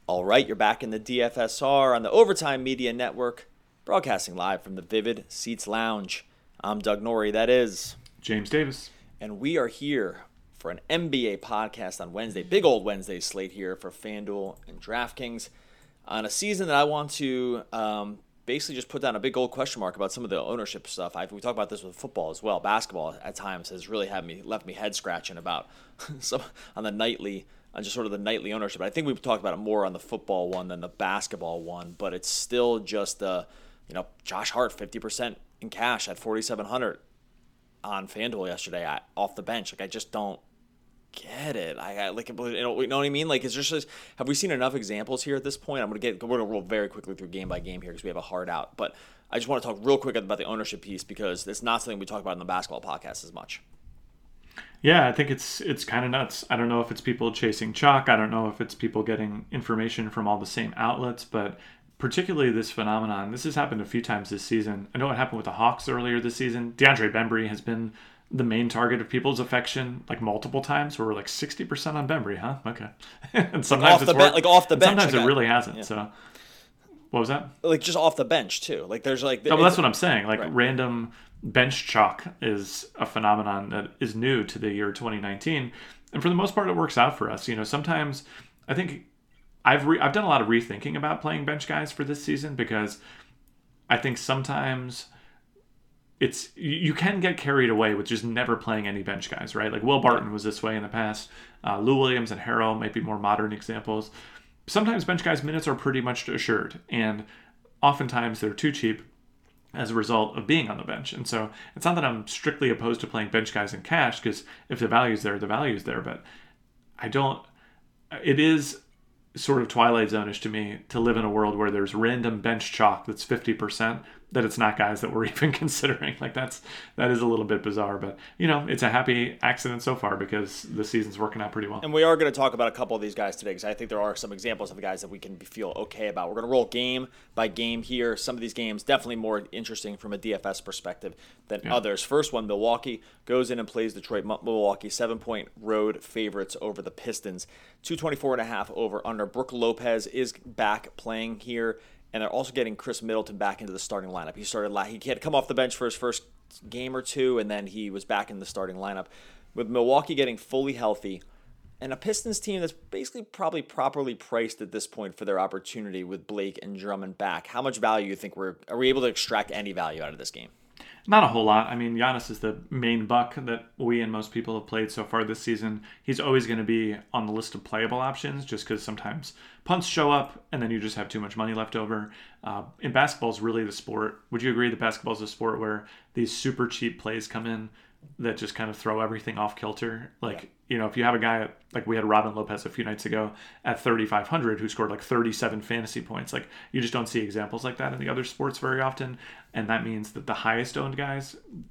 All right, you're back in the DFSR on the Overtime Media Network, broadcasting live from the Vivid Seats Lounge. I'm Doug Norrie, that is James Davis. And we are here for an NBA podcast on Wednesday. Big old Wednesday slate here for FanDuel and DraftKings on a season that I want to basically just put down a big old question mark about some of the ownership stuff. We talk about this with football as well. Basketball at times has really left me head scratching about some on the nightly. On just sort of the nightly ownership. I think we've talked about it more on the football one than the basketball one, but it's still just Josh Hart 50% in cash at 4,700 on FanDuel yesterday off the bench. Like I just don't get it. I like, you know what I mean? Like it's just have we seen enough examples here at this point? We're gonna roll very quickly through game by game here because we have a hard out. But I just want to talk real quick about the ownership piece because it's not something we talk about in the basketball podcast as much. Yeah, I think it's kind of nuts. I don't know if it's people chasing chalk. I don't know if it's people getting information from all the same outlets, but particularly this phenomenon, this has happened a few times this season. I know it happened with the Hawks earlier this season. DeAndre Bembry has been the main target of people's affection like multiple times. Where we're like 60% on Bembry, huh? Okay. And sometimes it's off the bench. Sometimes it really hasn't. Yeah. So what was that? Like just off the bench too. Like there's like that's what I'm saying. Like right. Random bench chalk is a phenomenon that is new to the year 2019, and for the most part, it works out for us. You know, sometimes I think I've done a lot of rethinking about playing bench guys for this season because I think sometimes you can get carried away with just never playing any bench guys, right? Like Will Barton was this way in the past. Lou Williams and Harrell might be more modern examples. Sometimes bench guys' minutes are pretty much assured, and oftentimes they're too cheap as a result of being on the bench. And so it's not that I'm strictly opposed to playing bench guys in cash, because if the value's there, the value's there. But it is sort of Twilight Zone-ish to me to live in a world where there's random bench chalk that's 50%, that it's not guys that we're even considering. Like that is a little bit bizarre, but it's a happy accident so far because the season's working out pretty well. And we are going to talk about a couple of these guys today because I think there are some examples of the guys that we can feel okay about. We're going to roll game by game here. Some of these games definitely more interesting from a DFS perspective than others. First one, Milwaukee goes in and plays Detroit. Milwaukee 7-point road favorites over the Pistons. 224.5 over under. Brook Lopez is back playing here. And they're also getting Chris Middleton back into the starting lineup. He had come off the bench for his first game or two, and then he was back in the starting lineup. With Milwaukee getting fully healthy, and a Pistons team that's basically probably properly priced at this point for their opportunity with Blake and Drummond back. How much value do you think are we able to extract any value out of this game? Not a whole lot. I mean, Giannis is the main buck that we and most people have played so far this season. He's always going to be on the list of playable options just because sometimes punts show up and then you just have too much money left over. In basketball is really the sport. Would you agree that basketball is a sport where these super cheap plays come in that just kind of throw everything off kilter? If you have a guy like we had Robin Lopez a few nights ago at 3,500 who scored like 37 fantasy points, like you just don't see examples like that in the other sports very often, and that means that the highest owned guys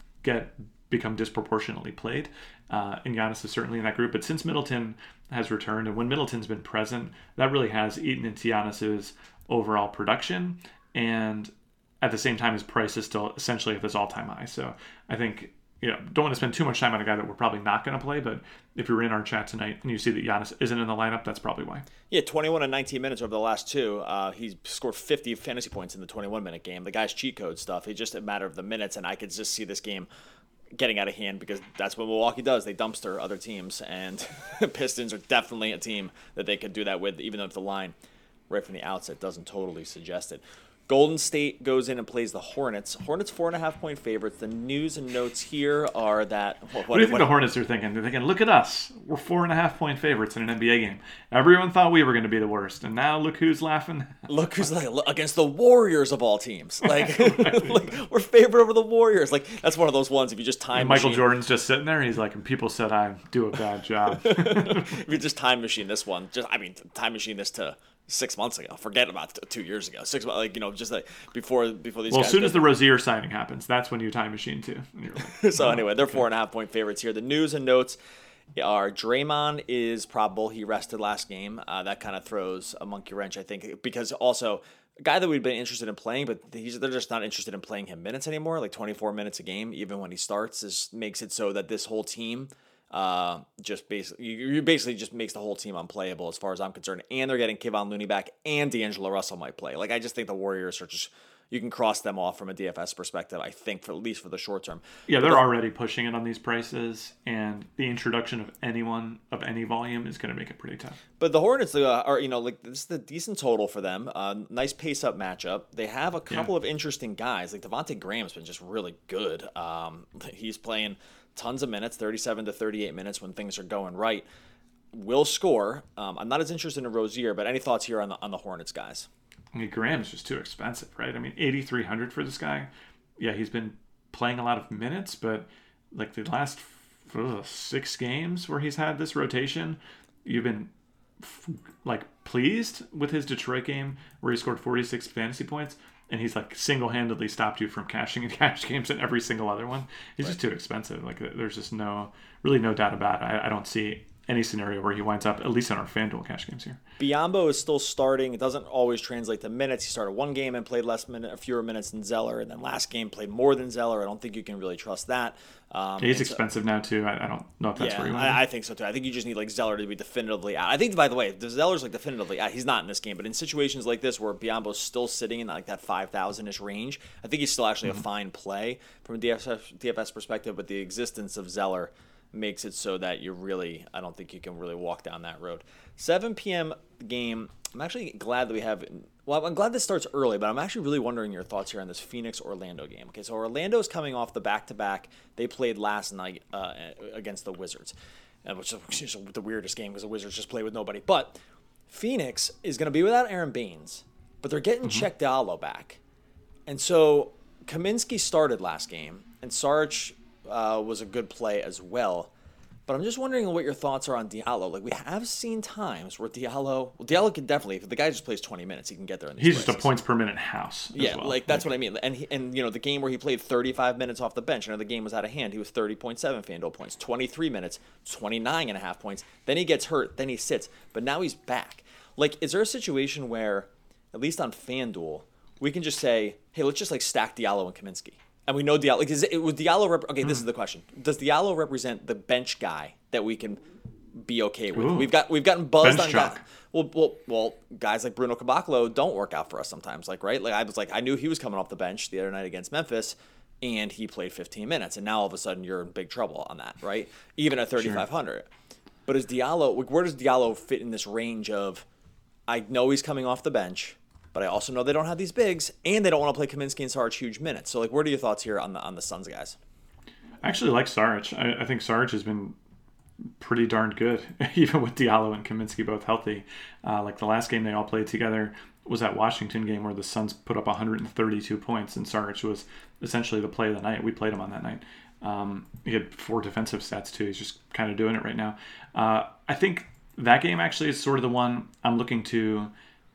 become disproportionately played. And Giannis is certainly in that group. But since Middleton has returned, and when Middleton's been present, that really has eaten into Giannis's overall production, and at the same time his price is still essentially at this all-time high. So I think don't want to spend too much time on a guy that we're probably not going to play, but if you're in our chat tonight and you see that Giannis isn't in the lineup, that's probably why. Yeah, 21 and 19 minutes over the last two. He scored 50 fantasy points in the 21-minute game. The guy's cheat code stuff. It's just a matter of the minutes, and I could just see this game getting out of hand because that's what Milwaukee does. They dumpster other teams, and Pistons are definitely a team that they could do that with, even though the line right from the outset doesn't totally suggest it. Golden State goes in and plays the Hornets. Hornets 4.5-point favorites. The news and notes here are that... What do you think the Hornets are thinking? They're thinking, look at us. We're 4.5-point favorites in an NBA game. Everyone thought we were going to be the worst, and now look who's laughing. Look who's against the Warriors of all teams. Like we're favored over the Warriors. Like that's one of those ones. If you just time Michael Jordan's just sitting there. He's like, and people said I do a bad job. If you just time machine this one, time machine this to 6 months ago. Forget about 2 years ago. 6 months, just like before these guys. Well, as soon as the Rozier signing happens, that's when you time machine too. So anyway, they're 4.5-point favorites here. The news and notes are Draymond is probable. He rested last game. That kind of throws a monkey wrench, I think, because also a guy that we've been interested in playing, but they're just not interested in playing him minutes anymore. Like 24 minutes a game, even when he starts, makes it so that this whole team just basically you basically just makes the whole team unplayable as far as I'm concerned. And they're getting Kevon Looney back, and D'Angelo Russell might play. Like I just think the Warriors are just, you can cross them off from a DFS perspective, I think, for at least for the short term. Yeah, they're already pushing it on these prices, and the introduction of anyone of any volume is going to make it pretty tough. But the Hornets are, like, this is the decent total for them. Nice pace-up matchup. They have a couple of interesting guys. Like, Devontae Graham's been just really good. He's playing tons of minutes, 37 to 38 minutes when things are going right. Will score. I'm not as interested in Rozier, but any thoughts here on the Hornets guys? I mean, Graham's just too expensive, right? I mean, 8,300 for this guy. Yeah, he's been playing a lot of minutes, but like the last 6 games where he's had this rotation, you've been like pleased with his Detroit game where he scored 46 fantasy points, and he's like single-handedly stopped you from cashing in cash games in every single other one. He's just too expensive. Like there's just no doubt about it. I don't see any scenario where he winds up, at least in our FanDuel cash games here. Biyombo is still starting. It doesn't always translate to minutes. He started one game and played fewer minutes than Zeller, and then last game played more than Zeller. I don't think you can really trust that. He's expensive now too. I don't know if that's where he went. I think so too. I think you just need like Zeller to be definitively out. I think, by the way, the Zeller's like definitively out. He's not in this game, but in situations like this where Biyombo's still sitting in like that 5,000-ish range, I think he's still actually a fine play from a DFS perspective. But the existence of Zeller makes it so that I don't think you can really walk down that road. 7 p.m. game. I'm actually glad that we have. Well, I'm glad this starts early, but I'm actually really wondering your thoughts here on this Phoenix-Orlando game. Okay, so Orlando's coming off the back-to-back. They played last night against the Wizards, which is the weirdest game because the Wizards just play with nobody. But Phoenix is going to be without Aaron Baines, but they're getting Cheick Diallo back. And so Kaminsky started last game, and Saric was a good play as well. But I'm just wondering what your thoughts are on Diallo. Like, we have seen times where Diallo can definitely, if the guy just plays 20 minutes, he can get there in these He's prices. just a points per minute house. Yeah, well. That's what I mean. And the game where he played 35 minutes off the bench, the game was out of hand. He was 30.7 FanDuel points, 23 minutes, 29.5 points. Then he gets hurt, then he sits. But now he's back. Like, is there a situation where, at least on FanDuel, we can just say, hey, let's just stack Diallo and Kaminsky? And we know Diallo. Would Diallo okay, this is the question. Does Diallo represent the bench guy that we can be okay with? Ooh. We've gotten buzzed bench on guys. Well, guys like Bruno Caboclo don't work out for us sometimes. Right? I knew he was coming off the bench the other night against Memphis, and he played 15 minutes, and now all of a sudden you're in big trouble on that, right? Even at 3,500. Sure. But is Diallo? Where does Diallo fit in this range of? I know he's coming off the bench, but I also know they don't have these bigs, and they don't want to play Kaminsky and Saric huge minutes. So, what are your thoughts here on the Suns guys? I actually like Saric. I think Saric has been pretty darn good, even with Diallo and Kaminsky both healthy. The last game they all played together was that Washington game where the Suns put up 132 points, and Saric was essentially the play of the night. We played him on that night. He had 4 defensive stats too. He's just kind of doing it right now. I think that game actually is sort of the one I'm looking to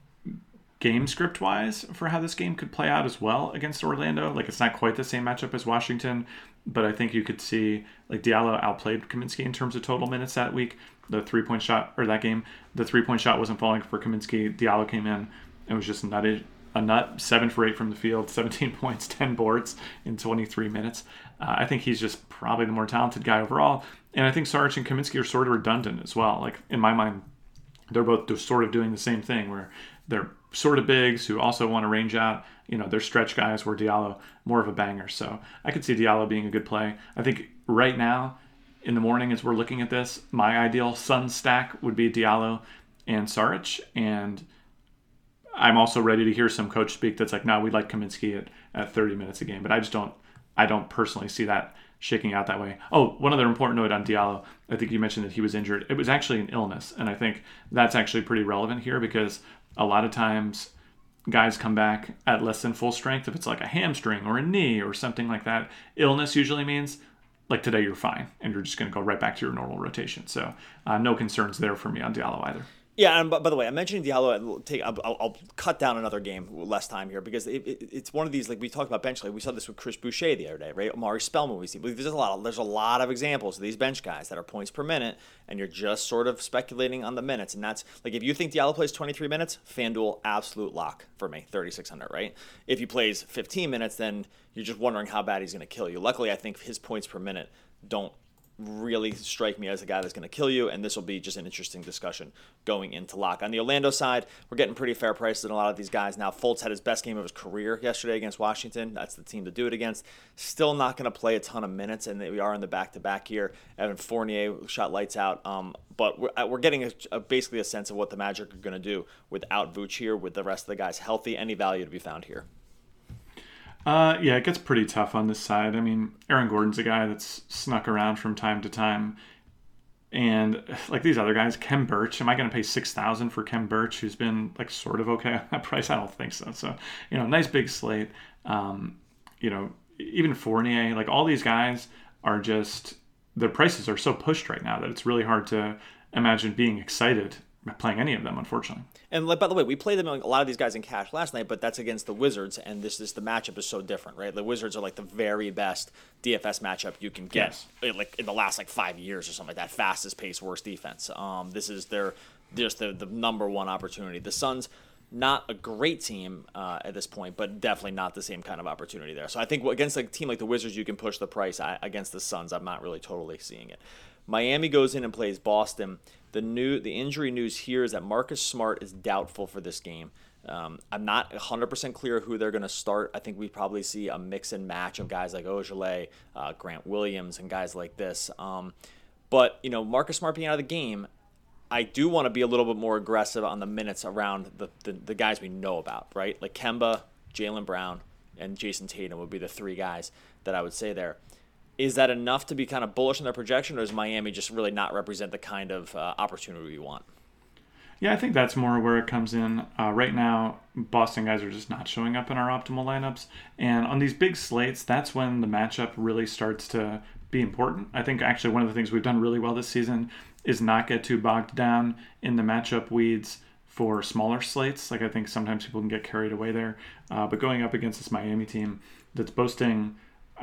game script wise for how this game could play out as well against Orlando. It's not quite the same matchup as Washington, but I think you could see Diallo outplayed Kaminsky in terms of total minutes that week. The 3-point shot, or that game, the 3-point shot wasn't falling for Kaminsky. Diallo came in and was just a nut, 7 for 8 from the field, 17 points, 10 boards in 23 minutes. I think he's just probably the more talented guy overall. And I think Saric and Kaminsky are sort of redundant as well. In my mind, they're both just sort of doing the same thing where they're sort of bigs who also want to range out. They're stretch guys where Diallo more of a banger. So I could see Diallo being a good play. I think right now in the morning as we're looking at this, my ideal Suns stack would be Diallo and Saric. And I'm also ready to hear some coach speak that's no, we like Kaminsky at 30 minutes a game. But I don't personally see that shaking out that way. Oh, one other important note on Diallo. I think you mentioned that he was injured. It was actually an illness. And I think that's actually pretty relevant here because a lot of times guys come back at less than full strength. If it's a hamstring or a knee or something like that, illness usually means today you're fine and you're just going to go right back to your normal rotation. So no concerns there for me on Diallo either. Yeah, and by the way, I'm mentioning Diallo. I'll cut down another game, less time here, because it's one of these, we talked about bench. We saw this with Chris Boucher the other day, right? Omari Spellman, we see. There's a lot of examples of these bench guys that are points per minute, and you're just sort of speculating on the minutes. And that's, if you think Diallo plays 23 minutes, FanDuel, absolute lock for me, 3,600, right? If he plays 15 minutes, then you're just wondering how bad he's going to kill you. Luckily, I think his points per minute don't really strike me as a guy that's going to kill you, and this will be just an interesting discussion going into lock. On the Orlando side, we're getting pretty fair prices on a lot of these guys. Now, Fultz had his best game of his career yesterday against Washington. That's the team to do it against. Still not going to play a ton of minutes, and we are in the back-to-back here. Evan Fournier shot lights out, but we're getting basically a sense of what the Magic are going to do without Vooch here, with the rest of the guys healthy. Any value to be found here? Yeah, it gets pretty tough on this side. I mean, Aaron Gordon's a guy that's snuck around from time to time. And like these other guys, Khem Birch, am I going to pay $6,000 for Khem Birch, who's been like sort of okay on that price? I don't think so. So, nice big slate. Even Fournier, like all these guys are just, their prices are so pushed right now that it's really hard to imagine being excited playing any of them, unfortunately. And by the way, we played them, a lot of these guys in cash last night, but that's against the Wizards, and the matchup is so different, right? The Wizards are like the very best DFS matchup you can get, like in the last 5 years or something like that. Fastest pace, worst defense. This is the number one opportunity. The Suns, not a great team at this point, but definitely not the same kind of opportunity there. So I think against a team like the Wizards, you can push the price. Against the Suns, I'm not really totally seeing it. Miami goes in and plays Boston. The injury news here is that Marcus Smart is doubtful for this game. I'm not 100% clear who they're going to start. I think we probably see a mix and match of guys like Ojale, Grant Williams, and guys like this. But Marcus Smart being out of the game, I do want to be a little bit more aggressive on the minutes around the guys we know about, right? Like Kemba, Jaylen Brown, and Jason Tatum would be the three guys that I would say there. Is that enough to be kind of bullish in their projection, or does Miami just really not represent the kind of opportunity we want? Yeah, I think that's more where it comes in. Right now, Boston guys are just not showing up in our optimal lineups. And on these big slates, that's when the matchup really starts to be important. I think actually one of the things we've done really well this season is not get too bogged down in the matchup weeds for smaller slates. Like I think sometimes people can get carried away there. But going up against this Miami team that's boasting,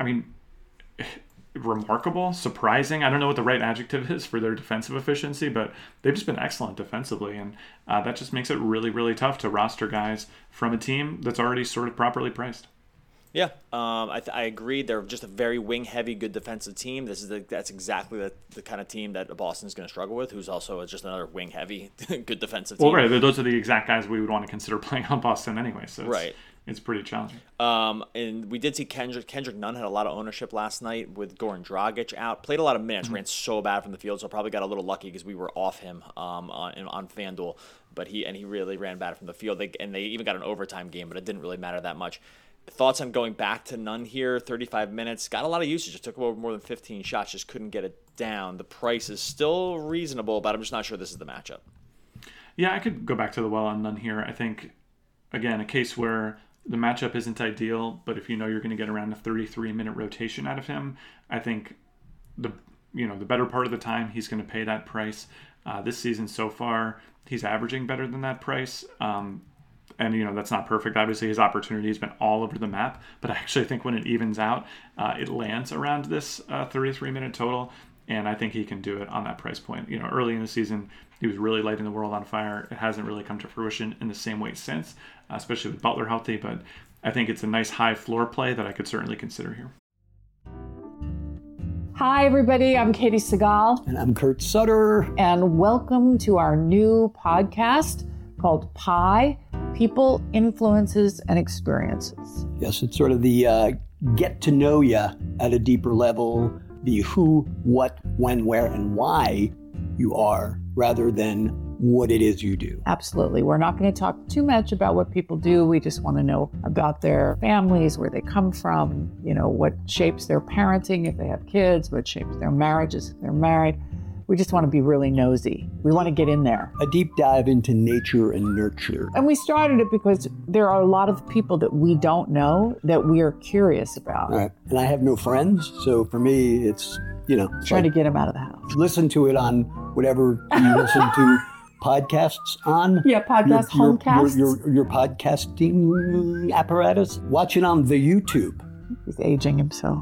remarkable, surprising. I don't know what the right adjective is for their defensive efficiency, but they've just been excellent defensively, and that just makes it really, really tough to roster guys from a team that's already sort of properly priced. Yeah, I agree. They're just a very wing-heavy, good defensive team. That's exactly the kind of team that Boston's going to struggle with, who's also just another wing-heavy, good defensive team. Well, right. Those are the exact guys we would want to consider playing on Boston anyway, so it's pretty challenging. And we did see Kendrick Nunn had a lot of ownership last night with Goran Dragic out. Played a lot of minutes, ran so bad from the field, so probably got a little lucky because we were off him on FanDuel. But he really ran bad from the field. They even got an overtime game, but it didn't really matter that much. Thoughts on going back to Nunn here, 35 minutes. Got a lot of usage. It took over more than 15 shots, just couldn't get it down. The price is still reasonable, but I'm just not sure this is the matchup. Yeah, I could go back to the well on Nunn here. I think, again, a case where the matchup isn't ideal, but if you're going to get around a 33-minute rotation out of him, I think the better part of the time he's going to pay that price. This season so far, he's averaging better than that price. And, that's not perfect. Obviously, his opportunity has been all over the map. But I actually think when it evens out, it lands around this 33-minute total. And I think he can do it on that price point. Early in the season, he was really lighting the world on fire. It hasn't really come to fruition in the same way since, especially with Butler healthy. But I think it's a nice high floor play that I could certainly consider here. Hi, everybody. I'm Katie Segal. And I'm Kurt Sutter. And welcome to our new podcast called Pi, People, Influences, and Experiences. Yes, it's sort of the get to know you at a deeper level, the who, what, when, where, and why you are, rather than what it is you do. Absolutely. We're not going to talk too much about what people do. We just want to know about their families, where they come from, what shapes their parenting if they have kids, what shapes their marriages if they're married. We just want to be really nosy. We want to get in there. A deep dive into nature and nurture. And we started it because there are a lot of people that we don't know that we are curious about. Right. And I have no friends, so for me, it's, trying to get them out of the house. Listen to it on whatever you listen to podcasts on. Yeah, podcast homecasts. Your podcasting apparatus. Watch it on the YouTube. He's aging himself.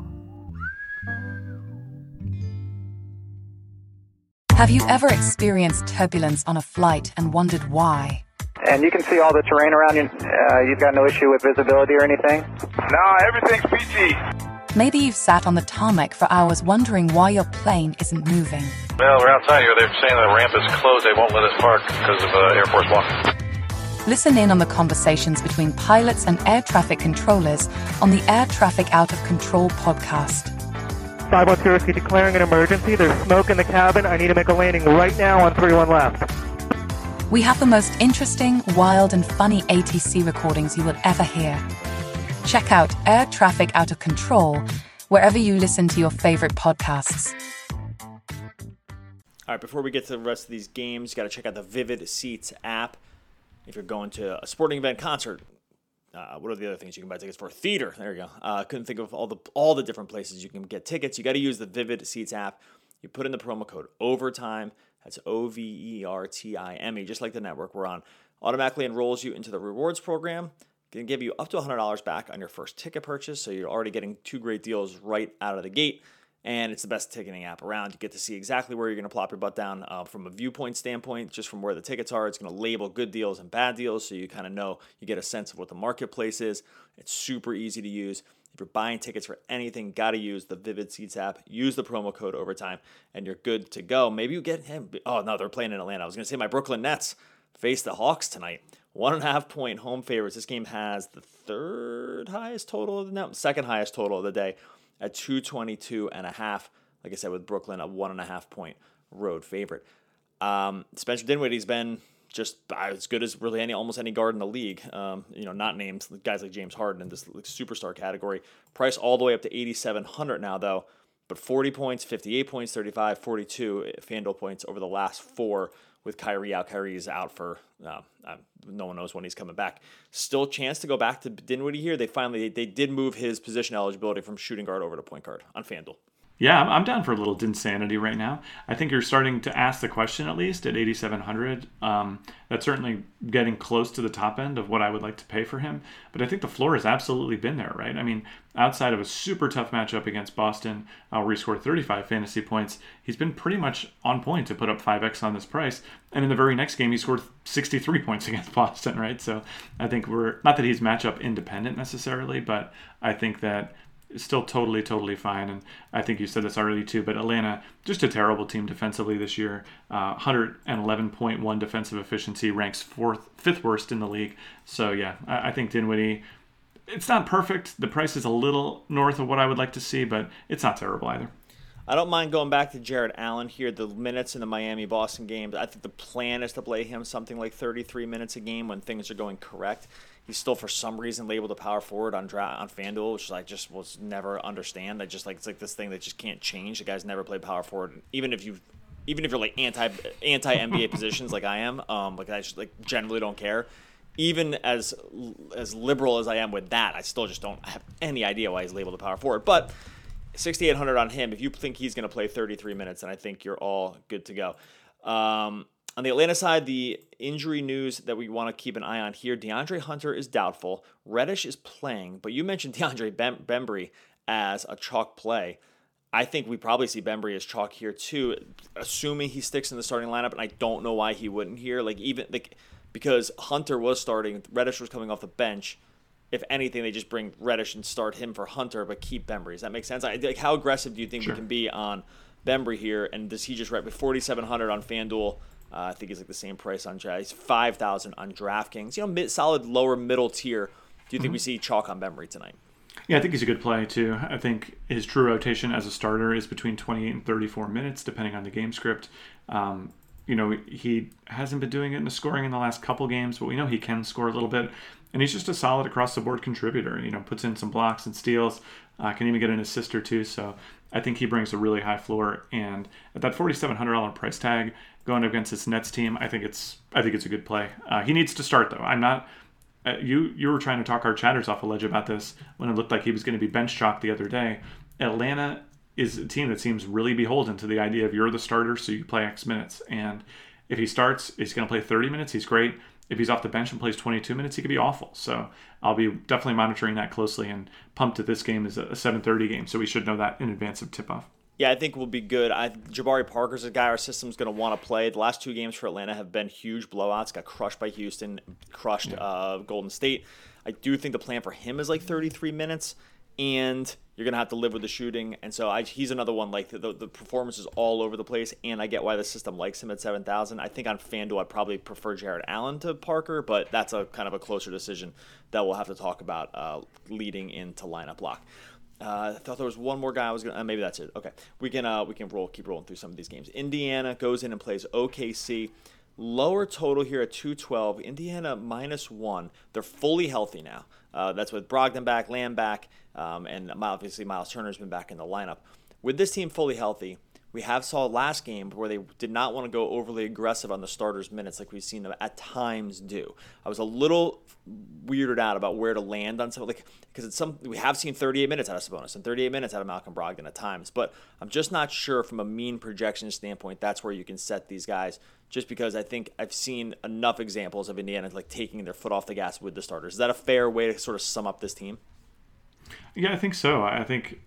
Have you ever experienced turbulence on a flight and wondered why? And you can see all the terrain around you. You've got no issue with visibility or anything? No, everything's peachy. Maybe you've sat on the tarmac for hours wondering why your plane isn't moving. Well, we're outside here. They're saying the ramp is closed. They won't let us park because of Air Force One. Listen in on the conversations between pilots and air traffic controllers on the Air Traffic Out of Control podcast. 512 Whiskey declaring an emergency. There's smoke in the cabin. I need to make a landing right now on 31 left. We have the most interesting, wild, and funny ATC recordings you will ever hear. Check out Air Traffic Out of Control wherever you listen to your favorite podcasts. All right, before we get to the rest of these games, you got to check out the Vivid Seats app. If you're going to a sporting event, concert, what are the other things you can buy tickets for? Theater. There you go. Couldn't think of all the different places you can get tickets. You got to use the Vivid Seats app. You put in the promo code OVERTIME. That's OVERTIME, just like the network we're on. Automatically enrolls you into the rewards program. Can give you up to $100 back on your first ticket purchase. So you're already getting 2 great deals right out of the gate. And it's the best ticketing app around. You get to see exactly where you're going to plop your butt down from a viewpoint standpoint, just from where the tickets are. It's going to label good deals and bad deals, so you kind of know, you get a sense of what the marketplace is. It's super easy to use. If you're buying tickets for anything, got to use the Vivid Seats app. Use the promo code OVERTIME, and you're good to go. Maybe you get him. Oh, no, they're playing in Atlanta. I was going to say my Brooklyn Nets face the Hawks tonight. 1.5 point home favorites. This game has the second highest total of the day at 222.5. Like I said, with Brooklyn, a 1.5 point road favorite. Spencer Dinwiddie's been just as good as really almost any guard in the league. Not names guys like James Harden in this superstar category. Price all the way up to 8,700 now, though. But 40 points, 58 points, 35, 42 FanDuel points over the last 4 with Kyrie out. Kyrie's out for no one knows when he's coming back. Still a chance to go back to Dinwiddie here. They did move his position eligibility from shooting guard over to point guard on FanDuel. Yeah, I'm down for a little Dinsanity right now. I think you're starting to ask the question, at least at 8,700. That's certainly getting close to the top end of what I would like to pay for him. But I think the floor has absolutely been there, right? I mean, outside of a super tough matchup against Boston, where he scored 35 fantasy points, he's been pretty much on point to put up 5x on this price. And in the very next game, he scored 63 points against Boston, right? So I think not that he's matchup independent necessarily, but I think that it's still totally fine. And I think you said this already too, but Atlanta, just a terrible team defensively this year. 111.1 defensive efficiency, ranks 5th worst in the league. So yeah, I think Dinwiddie, it's not perfect. The price is a little north of what I would like to see, but it's not terrible either. I don't mind going back to Jared Allen here. The minutes in the Miami-Boston games, I think the plan is to play him something like 33 minutes a game when things are going correct. He's still, for some reason, labeled a power forward on FanDuel, which I just will never understand. It's like this thing that just can't change. The guy's never played power forward, even if you're like anti NBA positions like I am. I just generally don't care. Even as liberal as I am with that, I still just don't have any idea why he's labeled a power forward. But 6,800 on him. If you think he's going to play 33 minutes, then I think you're all good to go. On the Atlanta side, the injury news that we want to keep an eye on here, DeAndre Hunter is doubtful. Reddish is playing, but you mentioned DeAndre Bembry as a chalk play. I think we probably see Bembry as chalk here too, assuming he sticks in the starting lineup, and I don't know why he wouldn't here. Because Hunter was starting, Reddish was coming off the bench. If anything, they just bring Reddish and start him for Hunter, but keep Bembry. Does that make sense? How aggressive do you think we can be on Bembry here? And does he just with 4,700 on FanDuel? I think he's the same price on Jazz. 5,000 on DraftKings. Solid lower middle tier. Do you think we see chalk on Bembry tonight? Yeah, I think he's a good play too. I think his true rotation as a starter is between 28 and 34 minutes, depending on the game script. He hasn't been doing it in the scoring in the last couple games, but we know he can score a little bit. And he's just a solid across-the-board contributor. Puts in some blocks and steals, can even get an assist or two. So I think he brings a really high floor. And at that $4,700 price tag, going against this Nets team, I think it's a good play. He needs to start though. I'm not. You were trying to talk our chatters off a ledge about this when it looked like he was going to be bench chalk the other day. Atlanta is a team that seems really beholden to the idea of you're the starter, so you play X minutes. And if he starts, he's going to play 30 minutes. He's great. If he's off the bench and plays 22 minutes, he could be awful. So I'll be definitely monitoring that closely, and pumped that this game is a 7:30 game, so we should know that in advance of tip-off. Yeah, I think we'll be good. Jabari Parker's a guy our system's going to want to play. The last 2 games for Atlanta have been huge blowouts. Got crushed by Houston, crushed Golden State. I do think the plan for him is 33 minutes. and you're going to have to live with the shooting. And so he's another one, like the performance is all over the place, and I get why the system likes him at 7,000. I think on FanDuel, I'd probably prefer Jared Allen to Parker, but that's a kind of a closer decision that we'll have to talk about leading into lineup lock. I thought there was one more guy I was going to, maybe that's it. Okay. We can keep rolling through some of these games. Indiana goes in and plays OKC. Lower total here at 212. Indiana -1. They're fully healthy now. That's with Brogdon back, Lamb back, and obviously Miles Turner's been back in the lineup. With this team fully healthy, we saw last game where they did not want to go overly aggressive on the starters' minutes like we've seen them at times do. I was a little weirded out about where to land on something, because we have seen 38 minutes out of Sabonis and 38 minutes out of Malcolm Brogdon at times, but I'm just not sure from a mean projection standpoint that's where you can set these guys, just because I think I've seen enough examples of Indiana like taking their foot off the gas with the starters. Is that a fair way to sort of sum up this team? Yeah, I think so. I think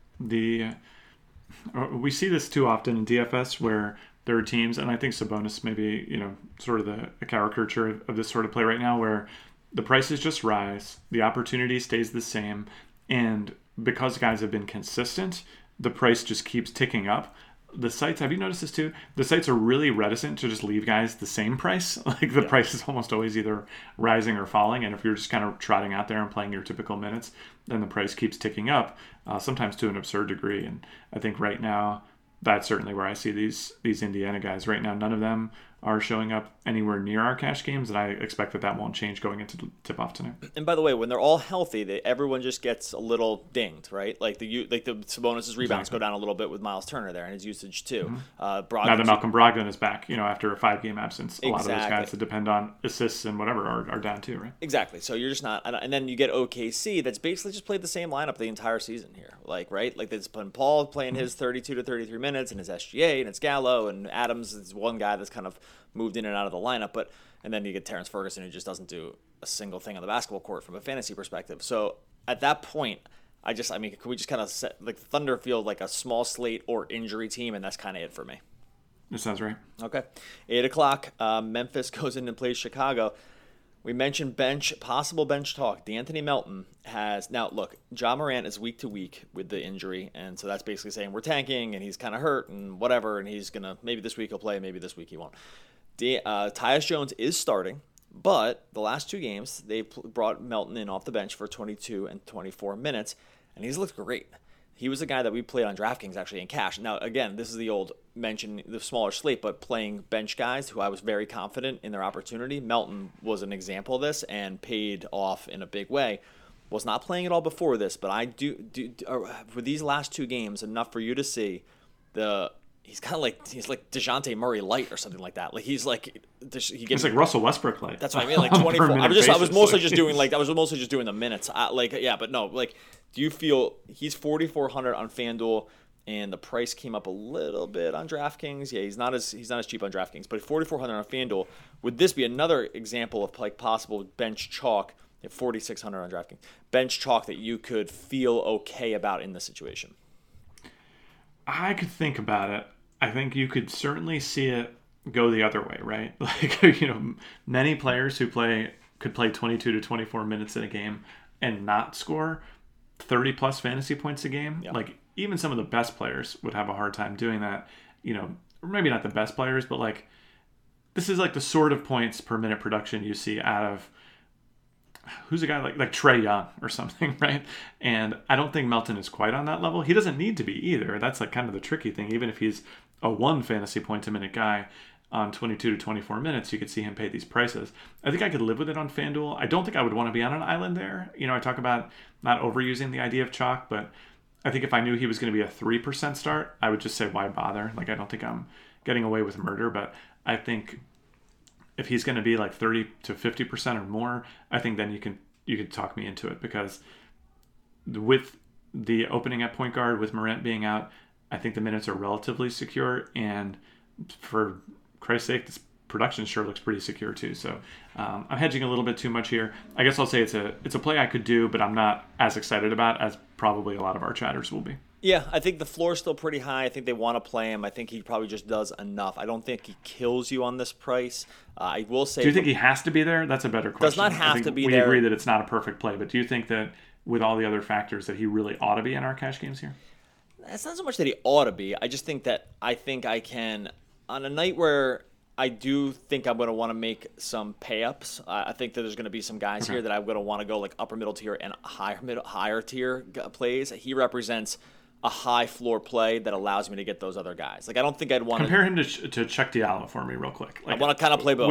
we see this too often in DFS where there are teams, and I think Sabonis may be, sort of a caricature of this sort of play right now, where the prices just rise, the opportunity stays the same, and because guys have been consistent, the price just keeps ticking up. The sites, have you noticed this too? The sites are really reticent to just leave guys the same price. Like the price is almost always either rising or falling. And if you're just kind of trotting out there and playing your typical minutes, then the price keeps ticking up, sometimes to an absurd degree. And I think right now, that's certainly where I see these Indiana guys. Right now, none of them are showing up anywhere near our cash games, and I expect that won't change going into tip-off tonight. And by the way, when they're all healthy, everyone just gets a little dinged, right? Like the Sabonis' rebounds go down a little bit with Miles Turner there and his usage too. Mm-hmm. Now that Malcolm Brogdon is back, after a 5-game absence, a lot of those guys that depend on assists and whatever are down too, right? Exactly. So you're just not, and then you get OKC that's basically just played the same lineup the entire season here, right? Like it's been Paul playing his 32 to 33 minutes and his SGA, and it's Gallo, and Adams is one guy that's kind of moved in and out of the lineup, and then you get Terrence Ferguson, who just doesn't do a single thing on the basketball court from a fantasy perspective. So at that point, can we just kind of set like Thunder feel like a small slate or injury team, and that's kind of it for me. That sounds right. Okay, 8:00. Memphis goes in and plays Chicago. We mentioned possible bench talk. D'Anthony Melton has now. Look, Ja Morant is week to week with the injury, and so that's basically saying we're tanking, and he's kind of hurt and whatever, and he's gonna maybe this week he'll play, maybe this week he won't. Tyus Jones is starting, but the last 2 games they brought Melton in off the bench for 22 and 24 minutes, and he's looked great. He was a guy that we played on DraftKings actually in cash. Now, again, this is the old mention, the smaller slate, but playing bench guys who I was very confident in their opportunity. Melton was an example of this and paid off in a big way. Was not playing at all before this, but I do for these last 2 games, enough for you to see he's like DeJounte Murray light or something like that. Like he's like Russell Westbrook light. That's what I mean. Like 24. I was mostly just doing the minutes. Do you feel he's 4,400 on FanDuel, and the price came up a little bit on DraftKings? Yeah, he's not as cheap on DraftKings, but 4,400 on FanDuel. Would this be another example of like possible bench chalk at 4,600 on DraftKings? Bench chalk that you could feel okay about in this situation? I could think about it. I think you could certainly see it go the other way, right? Like, many players who could play 22 to 24 minutes in a game and not score 30 plus fantasy points a game. Yeah. Like even some of the best players would have a hard time doing that, or maybe not the best players, but like this is like the sort of points per minute production you see out of who's a guy like Trae Young or something, right? And I don't think Melton is quite on that level. He doesn't need to be either. That's like kind of the tricky thing. Even if he's a 1 fantasy point a minute guy on 22 to 24 minutes, you could see him pay these prices. I think I could live with it on FanDuel. I don't think I would want to be on an island there. I talk about not overusing the idea of chalk, but I think if I knew he was going to be a 3% start, I would just say, why bother? Like, I don't think I'm getting away with murder, but I think if he's going to be like 30 to 50% or more, I think then you can talk me into it, because with the opening at point guard with Morant being out, I think the minutes are relatively secure, and for Christ's sake, this production sure looks pretty secure too. So I'm hedging a little bit too much here. I guess I'll say it's a play I could do, but I'm not as excited about as probably a lot of our chatters will be. Yeah, I think the floor is still pretty high. I think they want to play him. I think he probably just does enough. I don't think he kills you on this price. I will say... Do you think he has to be there? That's a better question. Does not have to be we there. We agree that it's not a perfect play, but do you think that with all the other factors that he really ought to be in our cash games here? It's not so much that he ought to be. I just think that I can, on a night where I do think I'm going to want to make some pay-ups. I think that there's going to be some guys here that I'm going to want to go like upper middle tier and higher tier plays. He represents a high floor play that allows me to get those other guys. Like, I don't think I'd want compare him to Chuck Diallo for me real quick. Like, I want to kind of play both.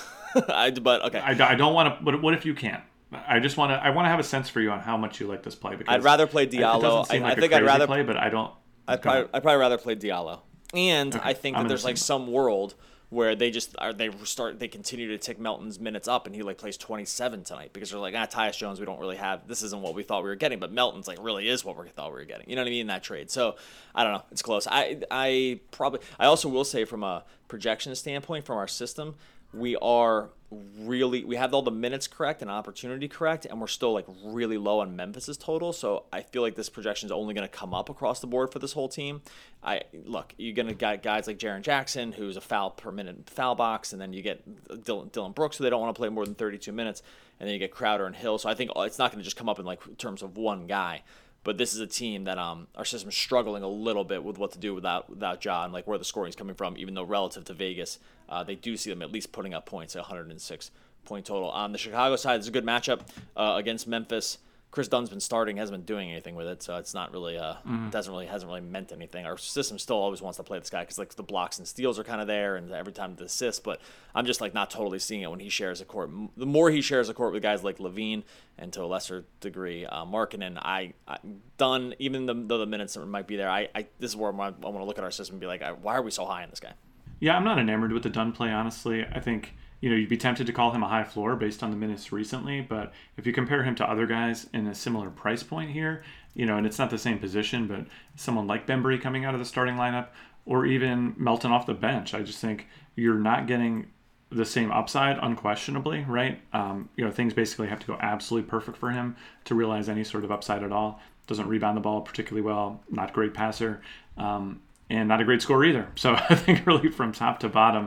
But okay. I don't want to. But what if you can't? I want to have a sense for you on how much you like this play. Because I'd rather play Diallo. I think I'd rather play, but I don't. I'd probably rather play Diallo. And I think that there's like some world where they continue to tick Melton's minutes up, and he like plays 27 tonight because they're like, Tyus Jones, we don't really have. This isn't what we thought we were getting, but Melton's like really is what we thought we were getting. You know what I mean in that trade. So I don't know. It's close. I also will say from a projection standpoint from our system, we have all the minutes correct and opportunity correct, and we're still like really low on Memphis's total. So I feel like this projection is only going to come up across the board for this whole team. You're going to get guys like Jaren Jackson, who's a foul per minute foul box, and then you get Dylan Brooks, who they don't want to play more than 32 minutes, and then you get Crowder and Hill. So I think it's not going to just come up in like terms of one guy. But this is a team that our system's struggling a little bit with what to do without Ja and like where the scoring is coming from, even though relative to Vegas, they do see them at least putting up points at 106-point total. On the Chicago side, it's a good matchup against Memphis. Chris Dunn's been starting, hasn't been doing anything with it, so it's not really hasn't really meant anything. Our system still always wants to play this guy because like the blocks and steals are kind of there, and every time the assists. But I'm just like not totally seeing it when he shares a court. The more he shares a court with guys like Levine and to a lesser degree Markkanen, I Dunn, even though the minutes might be there, this is where I want to look at our system and be like, why are we so high on this guy? Yeah, I'm not enamored with the Dunn play, honestly. I think you'd be tempted to call him a high floor based on the minutes recently, but if you compare him to other guys in a similar price point here, and it's not the same position, but someone like Bembry coming out of the starting lineup, or even Melton off the bench, I just think you're not getting the same upside, unquestionably, right? Things basically have to go absolutely perfect for him to realize any sort of upside at all. Doesn't rebound the ball particularly well, not a great passer, and not a great scorer either. So I think really from top to bottom,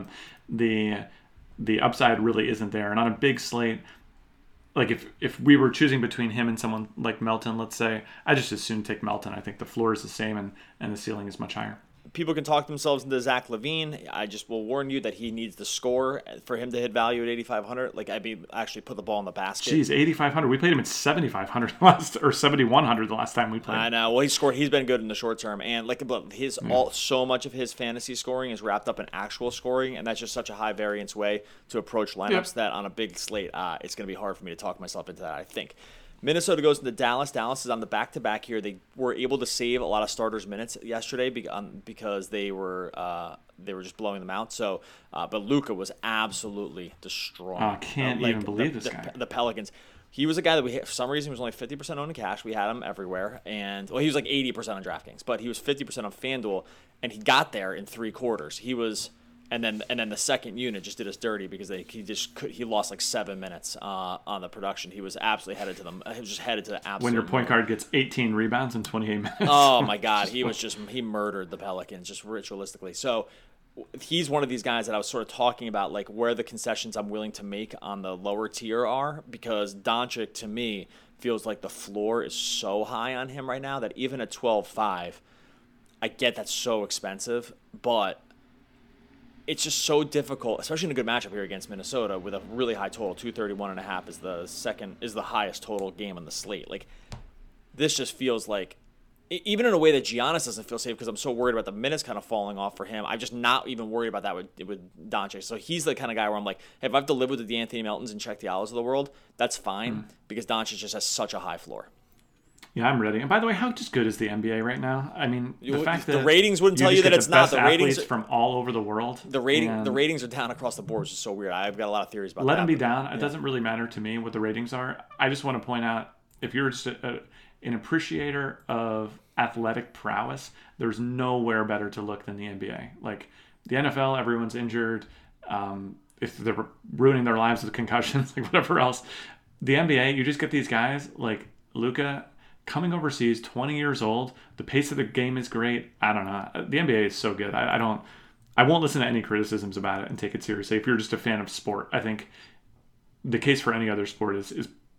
the upside really isn't there. And on a big slate, like if we were choosing between him and someone like Melton, let's say, I just as soon take Melton. I think the floor is the same and the ceiling is much higher. People can talk themselves into Zach LaVine. I just will warn you that he needs to score for him to hit value at 8,500. Like, actually put the ball in the basket. Jeez, 8,500. We played him at 7,500 or 7,100 the last time we played. I know. Well, he scored. He's been good in the short term, and so much of his fantasy scoring is wrapped up in actual scoring, and that's just such a high variance way to approach lineups that on a big slate, it's going to be hard for me to talk myself into that, I think. Minnesota goes into Dallas. Dallas is on the back-to-back here. They were able to save a lot of starters' minutes yesterday because they were just blowing them out. So, but Luka was absolutely destroying. I can't even believe this guy. The Pelicans. He was a guy that for some reason, was only 50% owned in cash. We had him everywhere. And, he was like 80% on DraftKings, but he was 50% on FanDuel, and he got there in 3 quarters. He was... And then the second unit just did us dirty because he lost like 7 minutes on the production. He was absolutely headed to them. He was just headed to the absolute. When your point guard gets 18 rebounds in 28 minutes. Oh my God, he murdered the Pelicans just ritualistically. So he's one of these guys that I was sort of talking about, like where the concessions I'm willing to make on the lower tier are, because Doncic to me feels like the floor is so high on him right now that even at 12.5, I get that's so expensive, but it's just so difficult, especially in a good matchup here against Minnesota with a really high total. 231.5 is the highest total game on the slate. Like, this just feels like, even in a way that Giannis doesn't feel safe because I'm so worried about the minutes kind of falling off for him. I'm just not even worried about that with Doncic. So he's the kind of guy where I'm like, hey, if I've delivered the Anthony Meltons and Chuck Diallos of the world, that's fine because Doncic just has such a high floor. Yeah, I'm ready. And by the way, how just good is the NBA right now? I mean, the fact that the ratings wouldn't tell you that it's not. The ratings from all over the world. The ratings are down across the board, which is so weird. I've got a lot of theories about that. Let them be down. It doesn't really matter to me what the ratings are. I just want to point out, if you're just an appreciator of athletic prowess, there's nowhere better to look than the NBA. Like the NFL, everyone's injured. If they're ruining their lives with concussions, like whatever else. The NBA, you just get these guys like Luka, coming overseas, 20 years old. The pace of the game is great. I don't know. The NBA is so good. I won't listen to any criticisms about it and take it seriously. If you're just a fan of sport, I think the case for any other sport is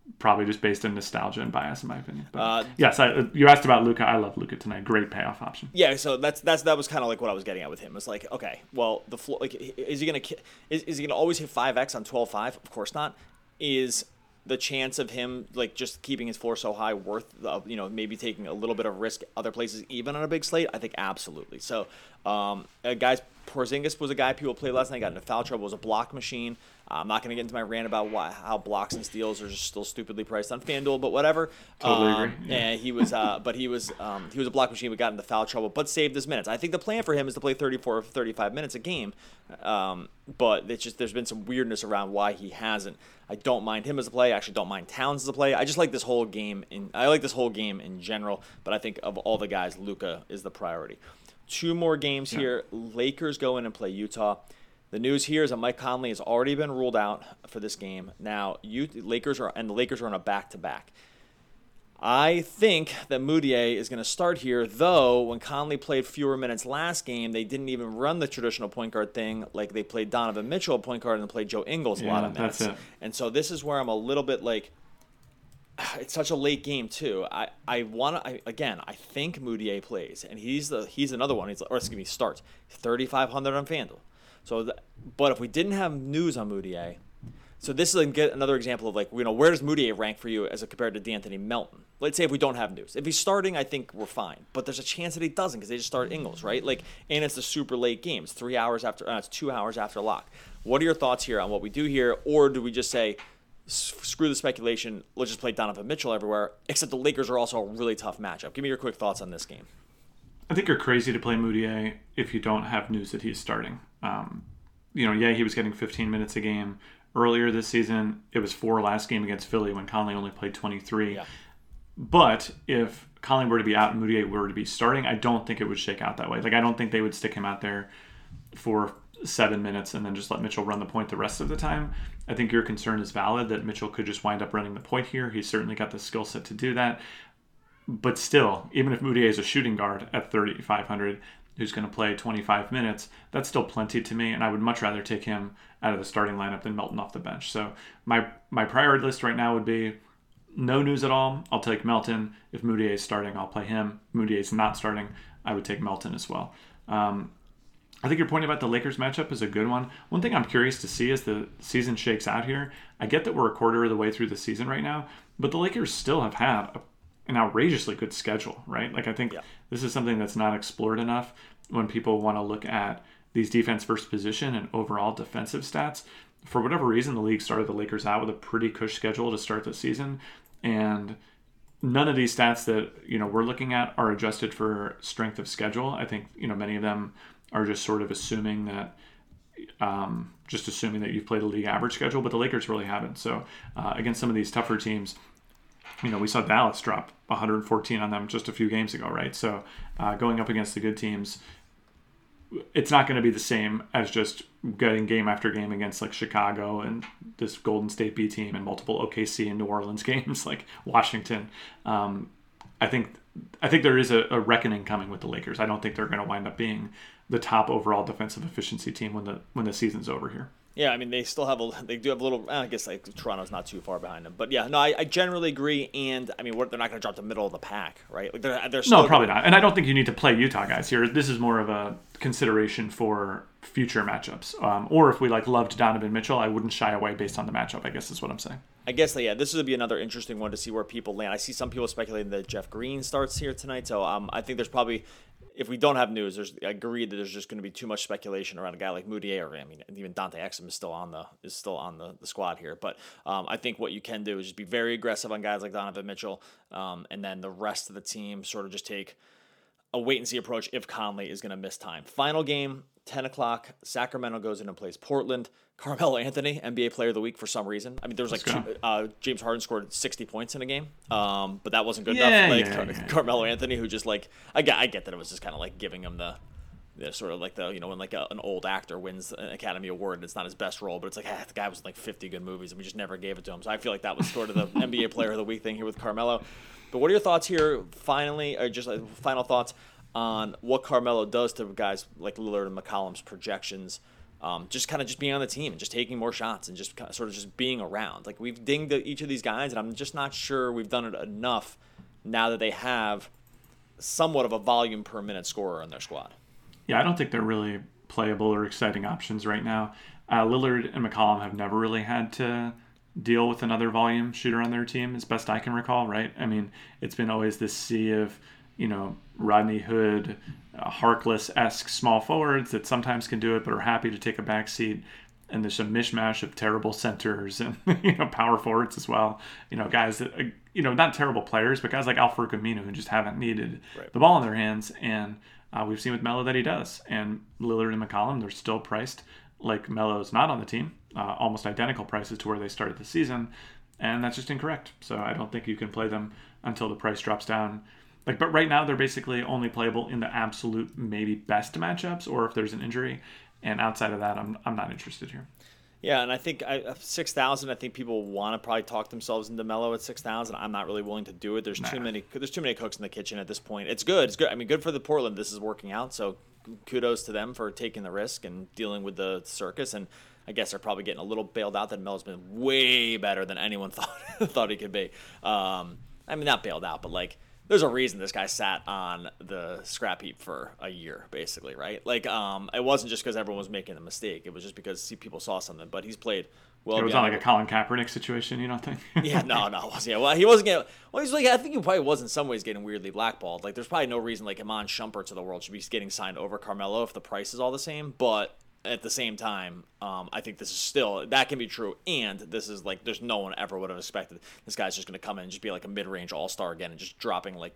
probably just based on nostalgia and bias, in my opinion. But yes, you asked about Luka. I love Luka tonight. Great payoff option. Yeah, so that was kind of like what I was getting at with him. It's like, okay, well, the floor, like, is he gonna always hit 5x on 12-5? Of course not. Is the chance of him like just keeping his floor so high worth maybe taking a little bit of risk other places even on a big slate? I think absolutely. So guys, Porzingis was a guy people played last night, got into foul trouble, was a block machine. I'm not going to get into my rant about how blocks and steals are just still stupidly priced on FanDuel, but whatever. Totally agree. Yeah. And he was a block machine. We got into foul trouble, but saved his minutes. I think the plan for him is to play 34 or 35 minutes a game, but it's just there's been some weirdness around why he hasn't. I don't mind him as a play. I actually don't mind Towns as a play. I just like this whole game. I like this whole game in general, but I think of all the guys, Luka is the priority. 2 more games here. Lakers go in and play Utah. The news here is that Mike Conley has already been ruled out for this game. Now, the Lakers are on a back-to-back. I think that Mudiay is going to start here, though when Conley played fewer minutes last game, they didn't even run the traditional point guard thing. Like they played Donovan Mitchell at point guard and played Joe Ingles a lot of minutes. That's it. And so this is where I'm a little bit like, it's such a late game too. I think Mudiay plays, and he's another one. Starts 3,500 on FanDuel. So, but if we didn't have news on Mudiay, so this is another example of where does Mudiay rank for you as compared to D'Anthony Melton? Let's say if we don't have news. If he's starting, I think we're fine. But there's a chance that he doesn't because they just start Ingles, right? And it's the super late game. It's 3 hours after. It's 2 hours after lock. What are your thoughts here on what we do here, or do we just say, screw the speculation, let's just play Donovan Mitchell everywhere? Except the Lakers are also a really tough matchup. Give me your quick thoughts on this game. I think you're crazy to play Mudiay if you don't have news that he's starting. He was getting 15 minutes a game earlier this season. It was 4 last game against Philly when Conley only played 23. Yeah. But if Conley were to be out and Mudiay were to be starting, I don't think it would shake out that way. I don't think they would stick him out there for 7 minutes and then just let Mitchell run the point the rest of the time. I think your concern is valid that Mitchell could just wind up running the point here. He's certainly got the skill set to do that. But still, even if Mudiay is a shooting guard at 3,500, who's going to play 25 minutes, that's still plenty to me, and I would much rather take him out of the starting lineup than Melton off the bench. So my priority list right now would be no news at all. I'll take Melton. If Mudiay is starting, I'll play him. Mudiay is not starting, I would take Melton as well. I think your point about the Lakers matchup is a good one. One thing I'm curious to see as the season shakes out here, I get that we're a quarter of the way through the season right now, but the Lakers still have had an outrageously good schedule, right? I think this is something that's not explored enough when people want to look at these defense first position and overall defensive stats. For whatever reason, the league started the Lakers out with a pretty cush schedule to start the season, and none of these stats that we're looking at are adjusted for strength of schedule. I think many of them are just sort of assuming that you've played a league average schedule, but the Lakers really haven't. So against some of these tougher teams, we saw Dallas drop 114 on them just a few games ago, right? So going up against the good teams, it's not going to be the same as just getting game after game against Chicago and this Golden State B team and multiple OKC and New Orleans games like Washington. I think there is a reckoning coming with the Lakers. I don't think they're going to wind up being the top overall defensive efficiency team when the season's over here. Yeah, I mean, they do have a little, I guess Toronto's not too far behind them. But yeah, no, I generally agree. And I mean, they're not going to drop the middle of the pack, right? They're still probably not. And I don't think you need to play Utah guys here. This is more of a consideration for future matchups. Or if we loved Donovan Mitchell, I wouldn't shy away based on the matchup, I guess is what I'm saying. I guess, this would be another interesting one to see where people land. I see some people speculating that Jeff Green starts here tonight. So I think there's probably, if we don't have news, I agree that there's just going to be too much speculation around a guy like Mudiay, or even Dante Exum is still on the squad here. But I think what you can do is just be very aggressive on guys like Donovan Mitchell, and then the rest of the team sort of just take a wait and see approach if Conley is going to miss time. Final game, 10 o'clock. Sacramento goes in and plays Portland. Carmelo Anthony, NBA Player of the Week for some reason. I mean, there was James Harden scored 60 points in a game, but that wasn't good enough. Carmelo Anthony, who just I get that it was just kind of giving him the sort of when an old actor wins an Academy Award and it's not his best role, but it's the guy was in 50 good movies and we just never gave it to him. So I feel like that was sort of the NBA Player of the Week thing here with Carmelo. But what are your thoughts here, finally, or just final thoughts on what Carmelo does to guys like Lillard and McCollum's projections? just kind of just being on the team and just taking more shots and just kind of sort of just being around. Like, we've dinged each of these guys, and I'm just not sure we've done it enough now that they have somewhat of a volume per minute scorer in their squad. Yeah, I don't think they're really playable or exciting options right now. Lillard and McCollum have never really had to deal with another volume shooter on their team, as best I can recall, right? I mean, it's been always this sea of, Rodney Hood, Harkless-esque small forwards that sometimes can do it but are happy to take a back seat. And there's a mishmash of terrible centers and, power forwards as well. Guys that, not terrible players, but guys like Al-Farouq Aminu who just haven't needed the ball in their hands. And we've seen with Melo that he does. And Lillard and McCollum, they're still priced like Melo's not on the team, almost identical prices to where they started the season. And that's just incorrect. So I don't think you can play them until the price drops down. But right now they're basically only playable in the absolute maybe best matchups or if there's an injury. And outside of that, I'm not interested here. Yeah, and I think 6,000. I think people want to probably talk themselves into Melo at 6,000. I'm not really willing to do it. There's too many cooks in the kitchen at this point. It's good. It's good. I mean, good for the Portland. This is working out. So kudos to them for taking the risk and dealing with the circus. And I guess they're probably getting a little bailed out that Melo's been way better than anyone thought he could be. I mean, not bailed out, but like, there's a reason this guy sat on the scrap heap for a year, basically, right? Like, it wasn't just because everyone was making a mistake. It was just because people saw something. But he's played well. It was not like a Colin Kaepernick situation, you don't think? Yeah, no. Yeah, well, he wasn't getting. Well, he's like, I think he probably was in some ways getting weirdly blackballed. Like, there's probably no reason like Iman Shumperts of the world should be getting signed over Carmelo if the price is all the same. But at the same time, I think this is still, that can be true. And this is like, there's no one ever would have expected this guy's just going to come in and just be like a mid-range all-star again and just dropping like,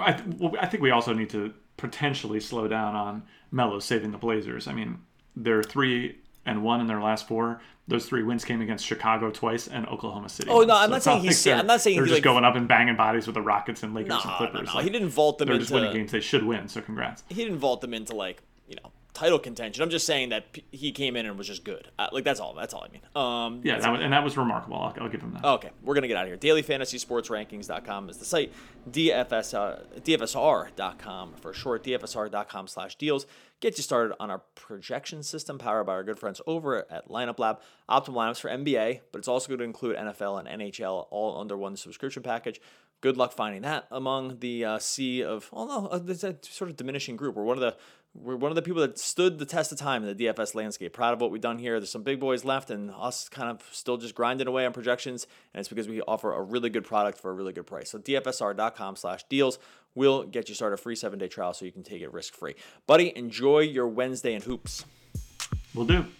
I think we also need to potentially slow down on Melo saving the Blazers. I mean, they're 3-1 in their last 4. Those 3 wins came against Chicago twice and Oklahoma City. Oh no, I'm not saying they're just going up and banging bodies with the Rockets and Lakers and Clippers. No. Like, he didn't vault them they're into. They're just winning games they should win. So congrats. He didn't vault them into like title contention. I'm just saying that he came in and was just good. Like that's all I mean. That was remarkable. I'll give him that. Okay, we're gonna get out of here. DailyFantasySportsRankings.com is the site. DFSR.com for short. DFSR.com/deals. Get you started on our projection system powered by our good friends over at Lineup Lab. Optimal lineups for NBA, but it's also going to include NFL and NHL all under one subscription package. Good luck finding that among the sea of, it's a sort of diminishing group. We're one of the people that stood the test of time in the DFS landscape. Proud of what we've done here. There's some big boys left and us kind of still just grinding away on projections. And it's because we offer a really good product for a really good price. So DFSR.com/deals will get you started, a free 7-day trial so you can take it risk-free. Buddy, enjoy your Wednesday in hoops. Will do.